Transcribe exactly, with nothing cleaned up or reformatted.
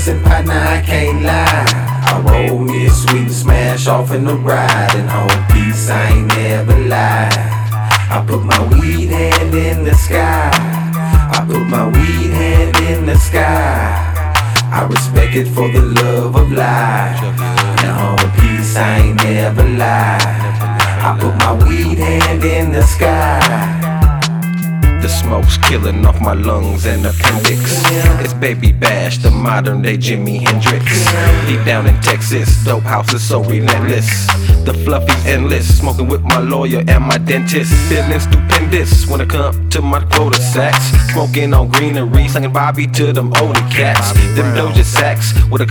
blessing, partner, I can't lie. I roll me a sweet and smash off in the ride, and home peace, I ain't never lied. I put my weed hand in the sky. I put my weed hand in the sky. I respect it for the love of life. And home peace, I ain't never lied. I put my weed hand in the sky. The smoke's killing off my lungs and appendix. It's Baby Bash, the modern day Jimi Hendrix. Deep down in Texas, dope house is so relentless. The fluff is endless, smoking with my lawyer and my dentist. Feeling stupendous when I come to my quota sacks. Smoking on greenery, singing Bobby to them older cats. Them Doja Sacks with a